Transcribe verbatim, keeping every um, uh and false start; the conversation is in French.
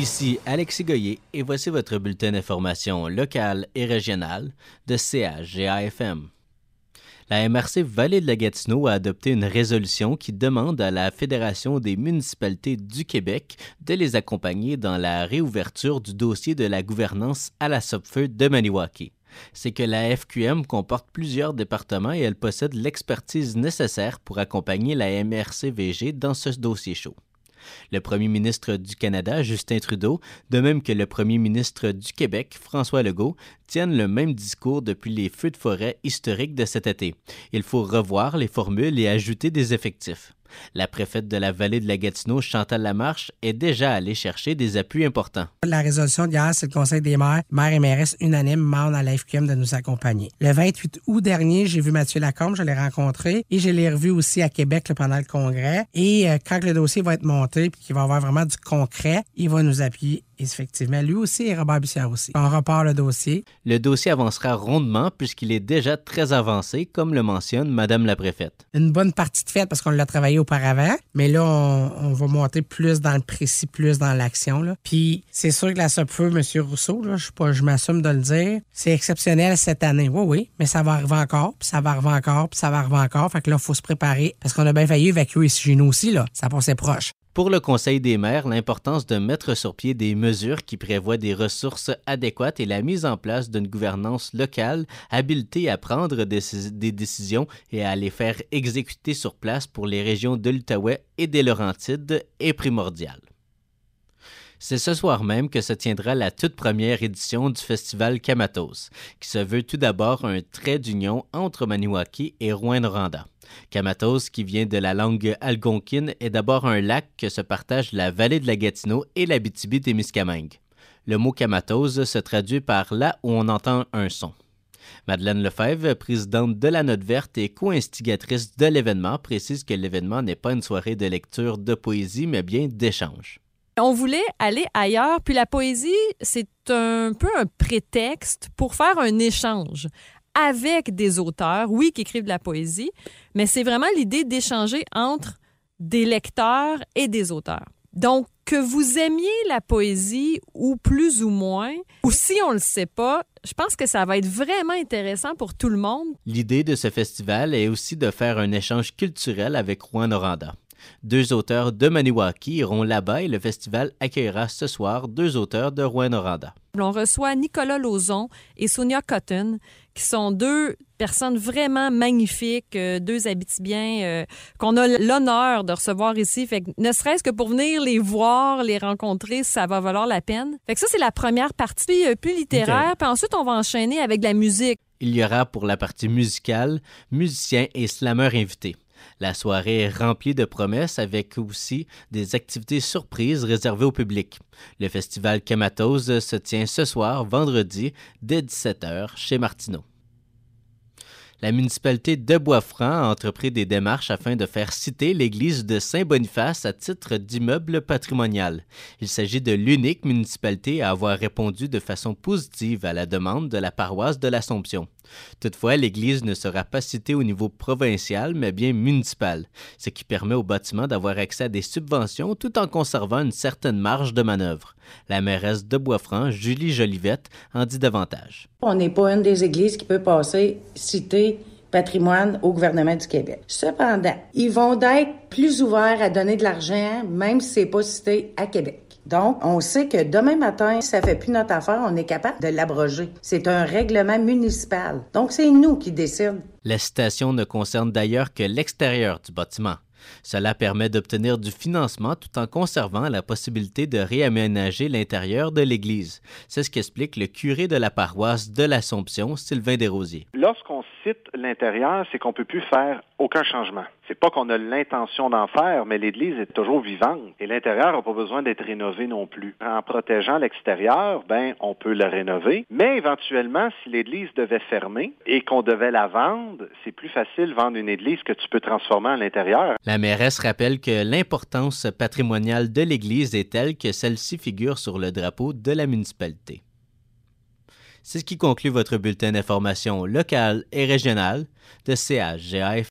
Ici Alexis Goyer et voici votre bulletin d'information locale et régionale de C H G A F M. La M R C Vallée de la Gatineau a adopté une résolution qui demande à la Fédération des municipalités du Québec de les accompagner dans la réouverture du dossier de la gouvernance à la Sopfeu de Maniwaki. C'est que la F Q M comporte plusieurs départements et elle possède l'expertise nécessaire pour accompagner la M R C V G dans ce dossier chaud. Le premier ministre du Canada, Justin Trudeau, de même que le premier ministre du Québec, François Legault, tiennent le même discours depuis les feux de forêt historiques de cet été. Il faut revoir les formules et ajouter des effectifs. La préfète de la Vallée de la Gatineau, Chantal Lamarche, est déjà allée chercher des appuis importants. La résolution d'hier, c'est le Conseil des maires, maires et mairesses unanimes, demandent à la F Q M de nous accompagner. Le vingt-huit août dernier, j'ai vu Mathieu Lacombe, je l'ai rencontré et je l'ai revu aussi à Québec là, pendant le congrès. Et euh, quand le dossier va être monté et qu'il va y avoir vraiment du concret, il va nous appuyer. Effectivement, lui aussi et Robert Bussière aussi. On repart le dossier. Le dossier avancera rondement puisqu'il est déjà très avancé, comme le mentionne Madame la préfète. Une bonne partie de fait parce qu'on l'a travaillé auparavant, mais là, on, on va monter plus dans le précis, plus dans l'action. Là. Puis, c'est sûr que la Sopfeu, M. Rousseau, là, je, pas, je m'assume de le dire, c'est exceptionnel cette année. Oui, oui, mais ça va arriver encore, puis ça va arriver encore, puis ça va arriver encore. Fait que là, il faut se préparer parce qu'on a bien failli évacuer ici chez nous aussi. Là. Ça passait proche. Pour le Conseil des maires, l'importance de mettre sur pied des mesures qui prévoient des ressources adéquates et la mise en place d'une gouvernance locale habilitée à prendre des, des décisions et à les faire exécuter sur place pour les régions de l'Outaouais et des Laurentides est primordiale. C'est ce soir même que se tiendra la toute première édition du festival Kamatos, qui se veut tout d'abord un trait d'union entre Maniwaki et Rouyn-Noranda. Kamatos, qui vient de la langue algonquine, est d'abord un lac que se partagent la vallée de la Gatineau et l'Abitibi-Témiscamingue. Le mot Kamatos se traduit par là où on entend un son. Madeleine Lefebvre, présidente de la Note verte et co-instigatrice de l'événement, précise que l'événement n'est pas une soirée de lecture de poésie, mais bien d'échange. On voulait aller ailleurs, puis la poésie, c'est un peu un prétexte pour faire un échange avec des auteurs, oui, qui écrivent de la poésie, mais c'est vraiment l'idée d'échanger entre des lecteurs et des auteurs. Donc, que vous aimiez la poésie ou plus ou moins, ou si on ne le sait pas, je pense que ça va être vraiment intéressant pour tout le monde. L'idée de ce festival est aussi de faire un échange culturel avec Rouyn-Noranda. Deux auteurs de Maniwaki iront là-bas et le festival accueillera ce soir deux auteurs de Rouyn-Noranda. On reçoit Nicolas Lauzon et Sonia Cotton, qui sont deux personnes vraiment magnifiques, deux Abitibiens euh, qu'on a l'honneur de recevoir ici. Fait que ne serait-ce que pour venir les voir, les rencontrer, ça va valoir la peine. Fait que ça, c'est la première partie plus littéraire. Okay. Puis ensuite, on va enchaîner avec de la musique. Il y aura pour la partie musicale, musiciens et slameurs invités. La soirée est remplie de promesses avec aussi des activités surprises réservées au public. Le festival Kamatos se tient ce soir, vendredi, dès dix-sept heures, chez Martineau. La municipalité de Bois-Franc a entrepris des démarches afin de faire citer l'église de Saint-Boniface à titre d'immeuble patrimonial. Il s'agit de l'unique municipalité à avoir répondu de façon positive à la demande de la paroisse de l'Assomption. Toutefois, l'église ne sera pas citée au niveau provincial, mais bien municipal, ce qui permet au bâtiment d'avoir accès à des subventions tout en conservant une certaine marge de manœuvre. La mairesse de Bois-Franc, Julie Jolivette, en dit davantage. On n'est pas une des églises qui peut passer cité patrimoine au gouvernement du Québec. Cependant, ils vont être plus ouverts à donner de l'argent, même si c'est pas cité à Québec. Donc, on sait que demain matin, si ça fait plus notre affaire, on est capable de l'abroger. C'est un règlement municipal. Donc, c'est nous qui décidons. La citation ne concerne d'ailleurs que l'extérieur du bâtiment. Cela permet d'obtenir du financement tout en conservant la possibilité de réaménager l'intérieur de l'église. C'est ce qu'explique le curé de la paroisse de l'Assomption, Sylvain Desrosiers. Lorsqu'on cite l'intérieur, c'est qu'on ne peut plus faire aucun changement. C'est pas qu'on a l'intention d'en faire, mais l'église est toujours vivante et l'intérieur n'a pas besoin d'être rénové non plus. En protégeant l'extérieur, ben on peut le rénover, mais éventuellement, si l'église devait fermer et qu'on devait la vendre, c'est plus facile de vendre une église que tu peux transformer à l'intérieur. La mairesse rappelle que l'importance patrimoniale de l'église est telle que celle-ci figure sur le drapeau de la municipalité. C'est ce qui conclut votre bulletin d'information locale et régionale de C H G A F M.